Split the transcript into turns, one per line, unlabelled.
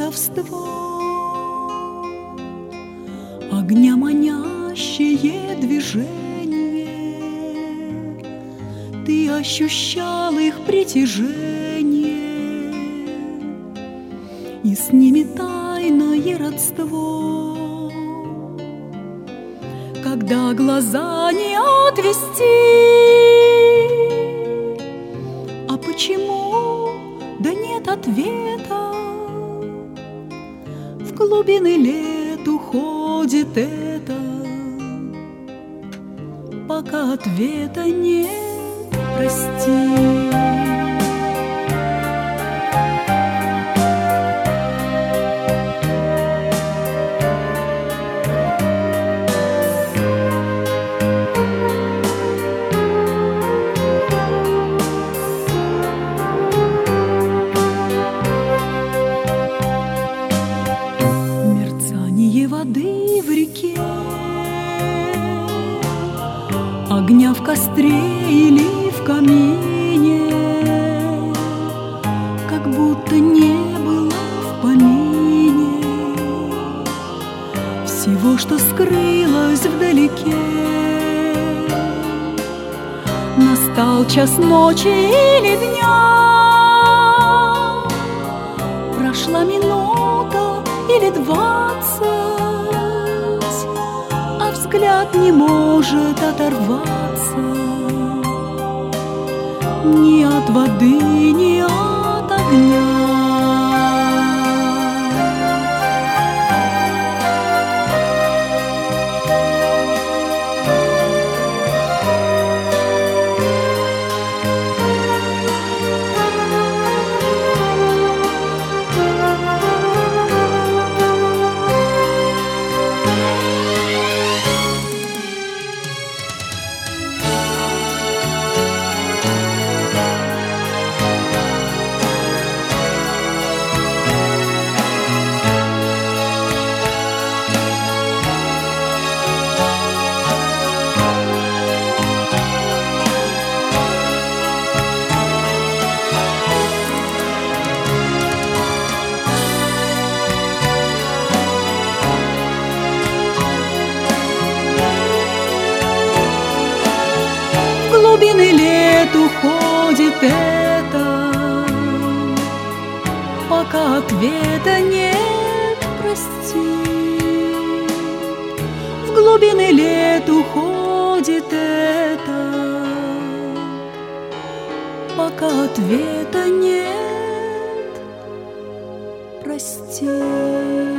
колдовство, огня манящее движение. Ты ощущал их притяжение, и с ними тайное родство. Когда глаза не отвести, а почему, да нет ответа, в глубины лет уходит это, пока ответа нет, прости. Воды в реке, огня в костре или в камине, как будто не было в помине всего, что скрылось вдалеке. Настал час ночи или дня, прошла минута или 20, а взгляд не может оторваться ни от воды, ни от огня. В глубины лет уходит это, пока ответа нет, прости. В глубины лет уходит это, пока ответа нет, прости.